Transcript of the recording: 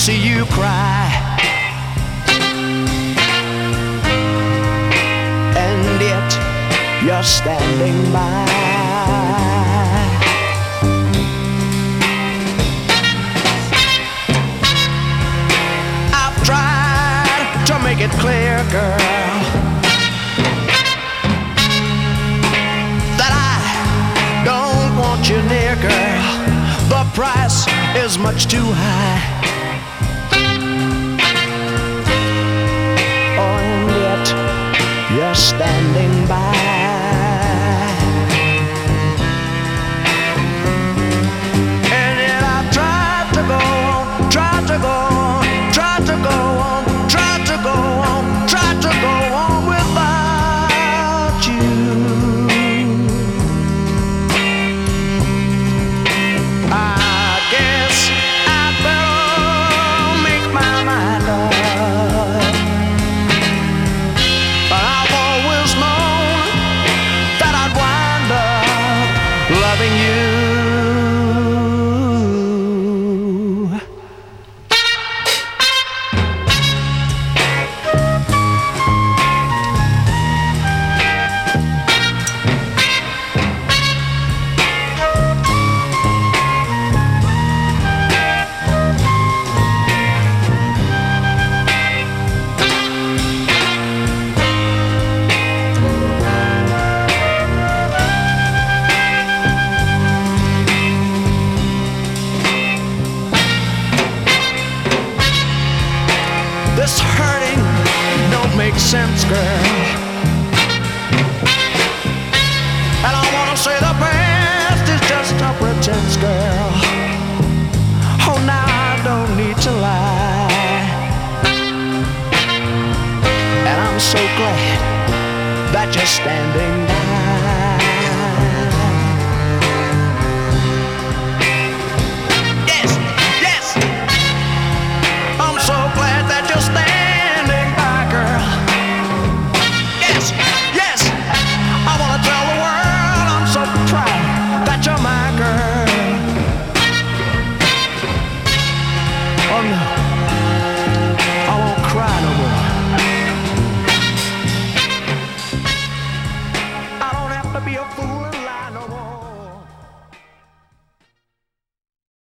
see you cry, and yet you're standing by. I've tried to make it clear, girl, that I don't want you near, girl. The price is much too high. Oh, and yet you're standing by. And yet I tried to go on, tried to go on, tried to go on, tried to go on, tried to go on without you. I guess I'd better make my mind up. But I've always known that I'd wind up loving you. This hurting don't make sense, girl. And I wanna say the past is just a pretense, girl. Oh, now I don't need to lie. And I'm so glad that you're standing by. Yes, yes, I'm so glad that you're standing by, girl. Yes, yes, I wanna tell the world I'm so proud that you're my girl. Oh no.